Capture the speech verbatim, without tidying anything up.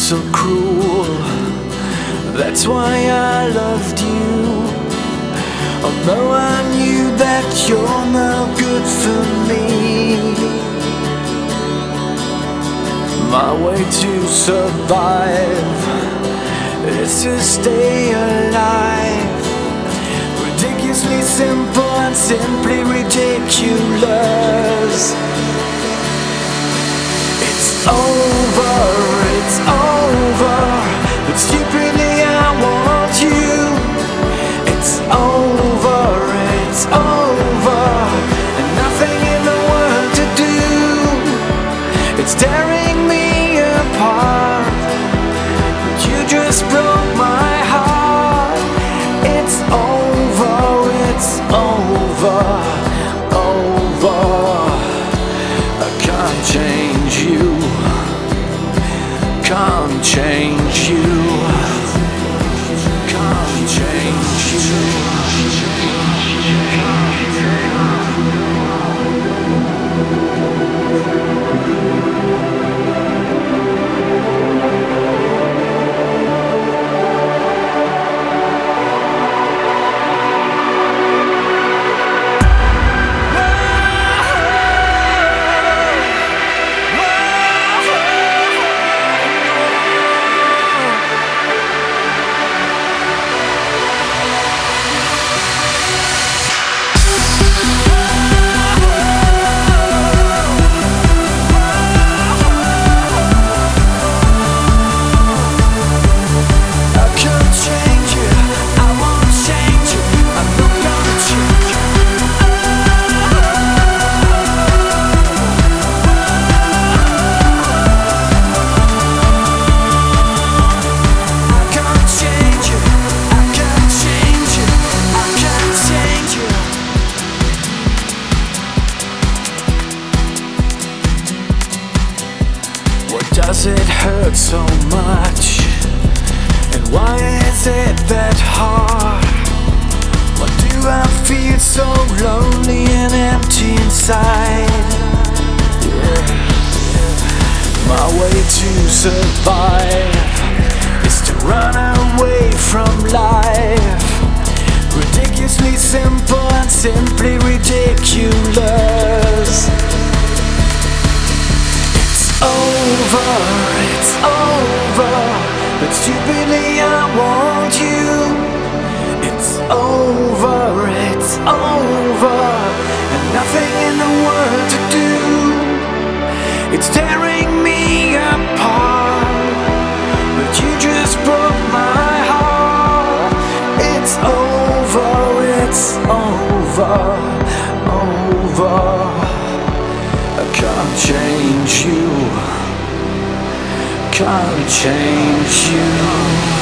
so cruel. That's why I loved you, although I knew that you're no good for me. My way to survive is to stay alive. Ridiculously simple and simply ridiculous. It's over, it's over, but stupidly I want you. It's over, it's over, and nothing in the world to do. It's tearing me apart, but you just broke my heart. It's over, it's over, over. I can't change you, can't change you, can't change you. Does it hurt so much? And why is it that hard? Why do I feel so lonely and empty inside? Yeah. My way to survive is to run away from life. Ridiculously simple and simply ridiculous. Over, it's over, but stupidly I want you. It's over, it's over, and nothing in the world to do. It's tearing me apart, but you just broke my heart. It's over, it's over, over. I can't change you, can't change you.